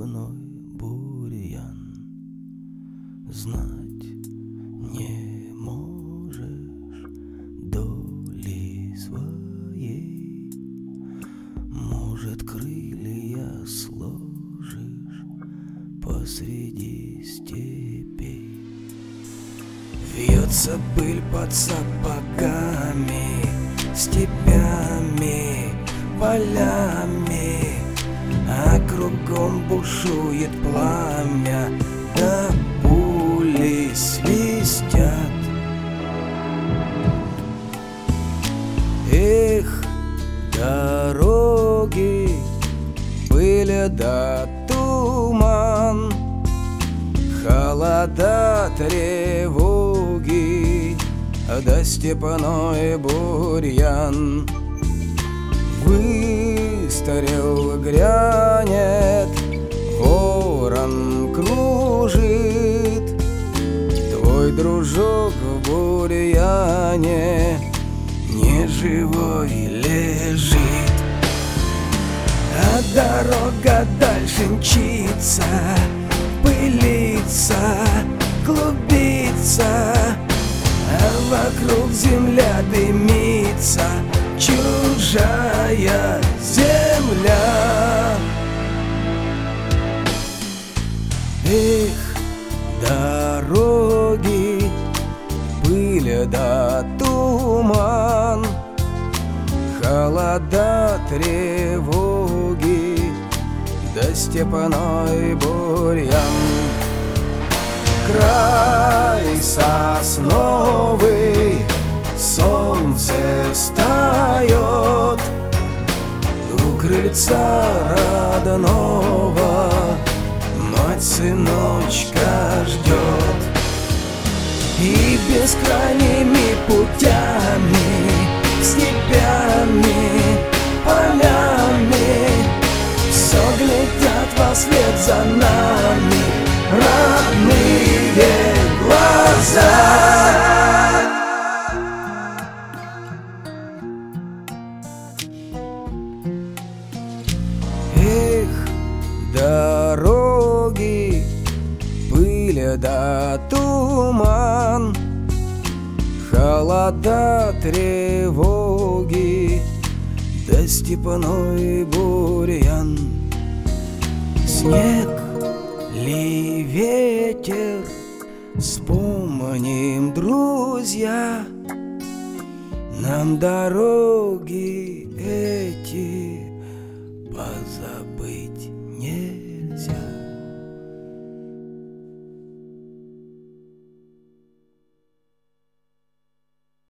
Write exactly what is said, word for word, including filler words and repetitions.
степной бурьян. Знать не можешь доли своей, может, крылья сложишь посреди степей. Вьется пыль под сапогами, степями, полями, а кругом бушует пламя, да пули свистят. Эх, дороги, пыль да туман, холода, тревоги, да степной бурьян. Выстрел грянет, ворон кружит, твой дружок в бурьяне неживой лежит. А дорога дальше мчится, пылится, клубится, а вокруг земля дымится, чужая земля. Эх, дороги, пыль да туман, холода, тревоги, да степной бурьян. Край сосновый, солнце встает, у крыльца родного мать сыночка ждет. И бескрайними путями, степями, полями все глядят вслед за нами родные глаза. Эх, дороги, пыль да туман, холода, тревоги, да степной бурьян. Снег ли ветер, вспомним, друзья, нам дороги эти позабыть